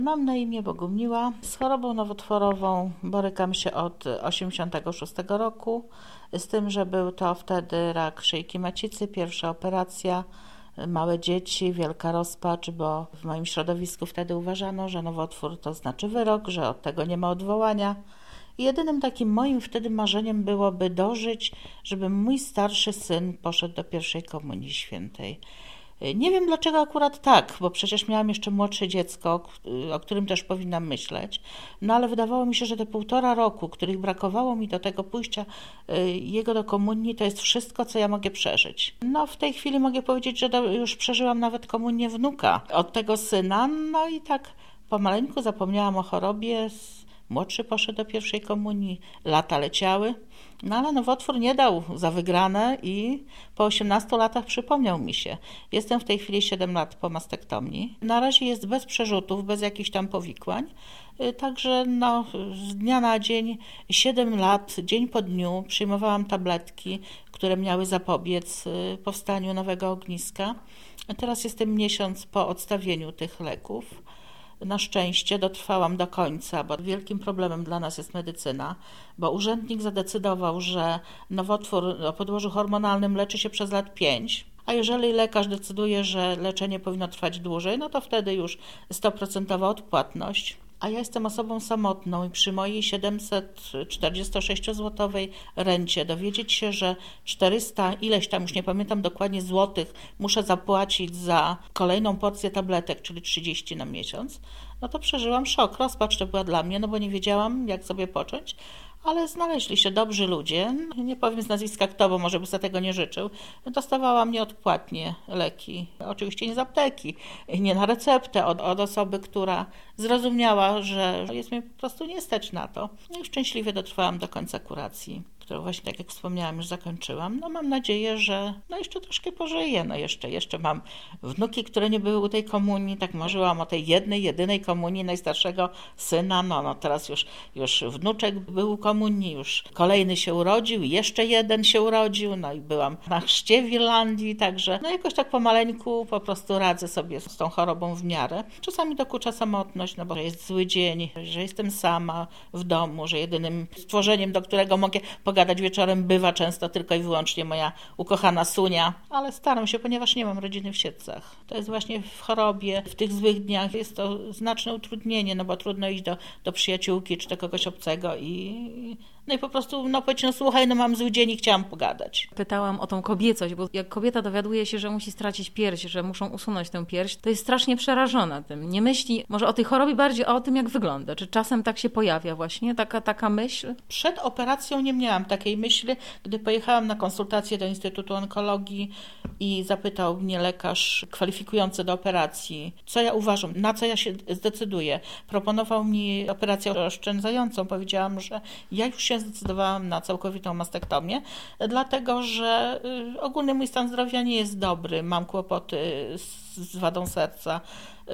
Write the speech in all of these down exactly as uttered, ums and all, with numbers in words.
Mam na imię Bogumiła. Z chorobą nowotworową borykam się od osiemdziesiątego szóstego roku, z tym, że był to wtedy rak szyjki macicy, pierwsza operacja, małe dzieci, wielka rozpacz, bo w moim środowisku wtedy uważano, że nowotwór to znaczy wyrok, że od tego nie ma odwołania. I jedynym takim moim wtedy marzeniem byłoby dożyć, żeby mój starszy syn poszedł do pierwszej komunii świętej. Nie wiem dlaczego akurat tak, bo przecież miałam jeszcze młodsze dziecko, o którym też powinnam myśleć, no ale wydawało mi się, że te półtora roku, których brakowało mi do tego pójścia jego do komunii, to jest wszystko, co ja mogę przeżyć. No w tej chwili mogę powiedzieć, że już przeżyłam nawet komunię wnuka od tego syna, no i tak pomaleńku zapomniałam o chorobie. Młodszy poszedł do pierwszej komunii, lata leciały, no ale nowotwór nie dał za wygrane i po osiemnastu latach przypomniał mi się. Jestem w tej chwili siedem lat po mastektomii. Na razie jest bez przerzutów, bez jakichś tam powikłań, także no, z dnia na dzień, siedem lat, dzień po dniu przyjmowałam tabletki, które miały zapobiec powstaniu nowego ogniska. Teraz jestem miesiąc po odstawieniu tych leków. Na szczęście dotrwałam do końca, bo wielkim problemem dla nas jest medycyna, bo urzędnik zadecydował, że nowotwór o podłożu hormonalnym leczy się przez lat pięć, a jeżeli lekarz decyduje, że leczenie powinno trwać dłużej, no to wtedy już sto procent odpłatność. A ja jestem osobą samotną i przy mojej siedemset czterdziestosześciozłotowej rencie dowiedzieć się, że czterysta ileś tam, już nie pamiętam dokładnie, złotych muszę zapłacić za kolejną porcję tabletek, czyli trzydzieści na miesiąc, no to przeżyłam szok, rozpacz to była dla mnie, no bo nie wiedziałam, jak sobie począć. Ale znaleźli się dobrzy ludzie, nie powiem z nazwiska kto, bo może by sobie tego nie życzył. Dostawałam nieodpłatnie leki, oczywiście nie z apteki, nie na receptę, od, od osoby, która zrozumiała, że jest mi po prostu nie stać na to. No i szczęśliwie dotrwałam do końca kuracji, którą właśnie, tak jak wspomniałam, już zakończyłam. No mam nadzieję, że no jeszcze troszkę pożyję, no jeszcze, jeszcze mam wnuki, które nie były u tej komunii, tak marzyłam o tej jednej, jedynej komunii najstarszego syna, no, no teraz już, już wnuczek był u komunii, już kolejny się urodził, jeszcze jeden się urodził, no i byłam na chrzcie w Irlandii, także no jakoś tak pomaleńku po prostu radzę sobie z tą chorobą w miarę. Czasami dokucza samotność, no bo jest zły dzień, że jestem sama w domu, że jedynym stworzeniem, do którego mogę pogadać wieczorem, bywa często tylko i wyłącznie moja ukochana Sunia, ale staram się, ponieważ nie mam rodziny w Siedlcach. To jest właśnie w chorobie, w tych złych dniach jest to znaczne utrudnienie, no bo trudno iść do, do przyjaciółki czy do kogoś obcego i no i po prostu no powiedzieć, no słuchaj, no mam zły dzień i chciałam pogadać. Pytałam o tą kobiecość, bo jak kobieta dowiaduje się, że musi stracić pierś, że muszą usunąć tę pierś, to jest strasznie przerażona tym. Nie myśli może o tej chorobie, bardziej o tym, jak wygląda. Czy czasem tak się pojawia właśnie taka, taka myśl? Przed operacją nie miałam takiej myśli, gdy pojechałam na konsultację do Instytutu Onkologii i zapytał mnie lekarz kwalifikujący do operacji, co ja uważam, na co ja się zdecyduję. Proponował mi operację oszczędzającą. Powiedziałam, że ja już się zdecydowałam na całkowitą mastektomię, dlatego że ogólny mój stan zdrowia nie jest dobry. Mam kłopoty z, z wadą serca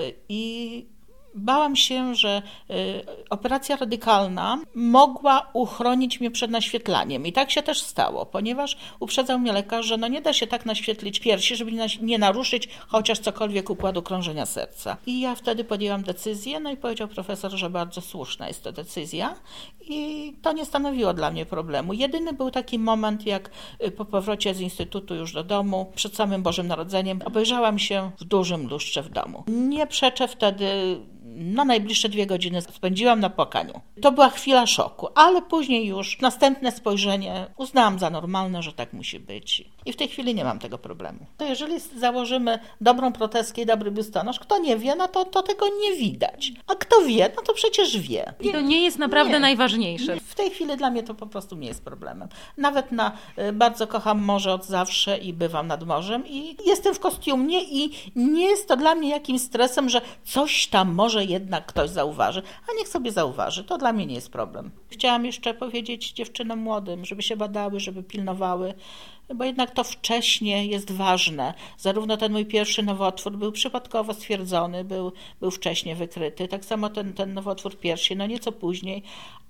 i bałam się, że y, operacja radykalna mogła uchronić mnie przed naświetlaniem. I tak się też stało, ponieważ uprzedzał mnie lekarz, że no nie da się tak naświetlić piersi, żeby nie, nie naruszyć chociaż cokolwiek układu krążenia serca. I ja wtedy podjęłam decyzję, no i powiedział profesor, że bardzo słuszna jest to decyzja i to nie stanowiło dla mnie problemu. Jedyny był taki moment, jak po powrocie z instytutu już do domu, przed samym Bożym Narodzeniem, obejrzałam się w dużym lustrze w domu. Nie przeczę wtedy, no najbliższe dwie godziny spędziłam na płakaniu. To była chwila szoku, ale później już następne spojrzenie uznałam za normalne, że tak musi być. I w tej chwili nie mam tego problemu. To jeżeli założymy dobrą protezkę i dobry biustonosz, kto nie wie, no to, to tego nie widać. A kto wie, no to przecież wie. I to nie jest naprawdę nie. najważniejsze. W tej chwili dla mnie to po prostu nie jest problemem. Nawet na bardzo kocham morze od zawsze i bywam nad morzem i jestem w kostiumie i nie jest to dla mnie jakimś stresem, że coś tam może jednak ktoś zauważy, a niech sobie zauważy. To dla mnie nie jest problem. Chciałam jeszcze powiedzieć dziewczynom młodym, żeby się badały, żeby pilnowały, bo jednak to wcześnie jest ważne. Zarówno ten mój pierwszy nowotwór był przypadkowo stwierdzony, był, był wcześnie wykryty, tak samo ten, ten nowotwór piersi, no nieco później,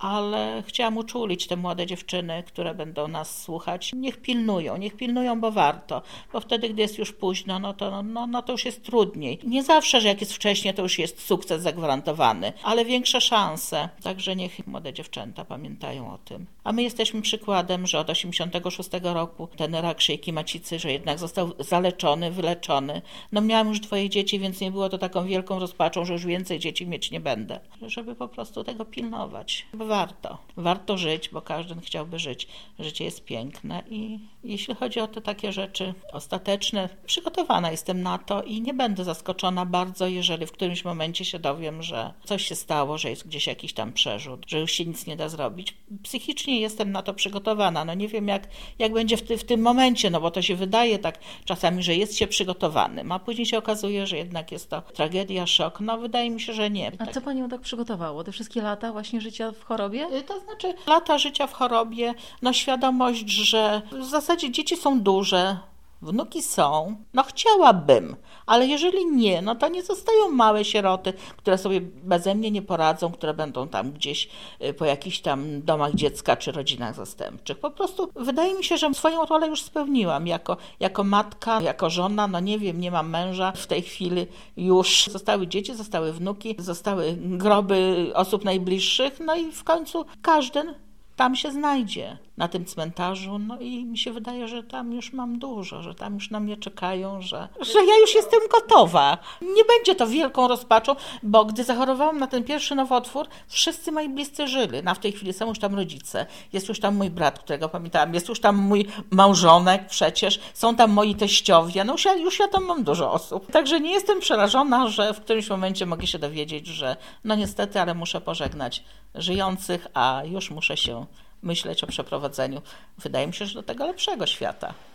ale chciałam uczulić te młode dziewczyny, które będą nas słuchać. Niech pilnują, niech pilnują, bo warto, bo wtedy, gdy jest już późno, no to, no, no to już jest trudniej. Nie zawsze, że jak jest wcześnie, to już jest sukces zagwarantowany, ale większe szanse. Także niech młode dziewczęta pamiętają o tym. A my jesteśmy przykładem, że od osiemdziesiątego szóstego roku ten rak szyjki macicy, że jednak został zaleczony, wyleczony. No miałam już dwoje dzieci, więc nie było to taką wielką rozpaczą, że już więcej dzieci mieć nie będę. Żeby po prostu tego pilnować. Bo warto. Warto żyć, bo każdy chciałby żyć. Życie jest piękne i jeśli chodzi o te takie rzeczy ostateczne, przygotowana jestem na to i nie będę zaskoczona bardzo, jeżeli w którymś momencie się dowiem, że coś się stało, że jest gdzieś jakiś tam przerzut, że już się nic nie da zrobić. Psychicznie jestem na to przygotowana. No nie wiem, jak, jak będzie w, ty, w tym momencie, no bo to się wydaje tak czasami, że jest się przygotowanym, a później się okazuje, że jednak jest to tragedia, szok. No wydaje mi się, że nie. A tak. co Panią tak przygotowało? Te wszystkie lata właśnie życia w chorobie? To znaczy lata życia w chorobie, no świadomość, że w zasadzie dzieci są duże, wnuki są, no chciałabym, ale jeżeli nie, no to nie zostają małe sieroty, które sobie beze mnie nie poradzą, które będą tam gdzieś po jakichś tam domach dziecka czy rodzinach zastępczych. Po prostu wydaje mi się, że swoją rolę już spełniłam jako, jako matka, jako żona, no nie wiem, nie mam męża w tej chwili już. Zostały dzieci, zostały wnuki, zostały groby osób najbliższych, no i w końcu każdy tam się znajdzie, na tym cmentarzu, no i mi się wydaje, że tam już mam dużo, że tam już na mnie czekają, że, że ja już jestem gotowa. Nie będzie to wielką rozpaczą, bo gdy zachorowałam na ten pierwszy nowotwór, wszyscy moi bliscy żyli. No w tej chwili są już tam rodzice, jest już tam mój brat, którego pamiętałam, jest już tam mój małżonek przecież, są tam moi teściowie, no już ja, już ja tam mam dużo osób. Także nie jestem przerażona, że w którymś momencie mogę się dowiedzieć, że no niestety, ale muszę pożegnać żyjących, a już muszę się myśleć o przeprowadzeniu, wydaje mi się, że do tego lepszego świata.